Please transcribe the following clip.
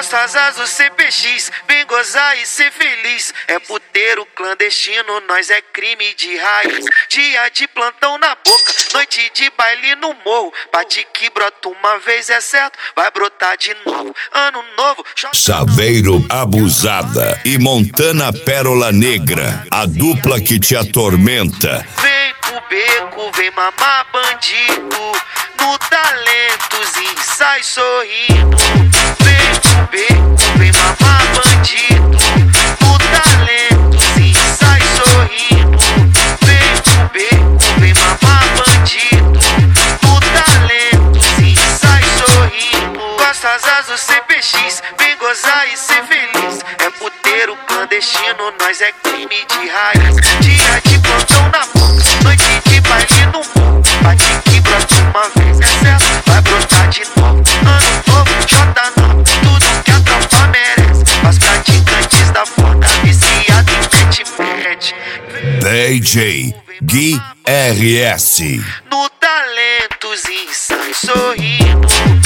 Costas Azul CPX, vem gozar e ser feliz. É puteiro clandestino, nós é crime de raiz. Dia de plantão na boca, noite de baile no morro. Bate que brota uma vez é certo, vai brotar de novo. Ano novo, Saveiro Abusada e Montana Pérola Negra, a dupla que te atormenta. Vem pro beco, vem mamar bandido. No Talentos sai sorrindo. Vem pro beco, vem mamar bandido. No Talentos sai sorrindo. Vem pro beco, vem mamar bandido. No Talentos sai sorrindo. Costas Azul CPX, vem gozar e ser feliz. É puteiro clandestino, nós é crime de raiz. Dia de plantão na boca, noite de baile no morro. Bate que brota uma vez, é certo, vai brotar de novo. Ano novo, J9, tudo que a tropa merece. Os praticantes da foda, viciado em pet. DJ Gui RS. No Talentos sai sorrindo.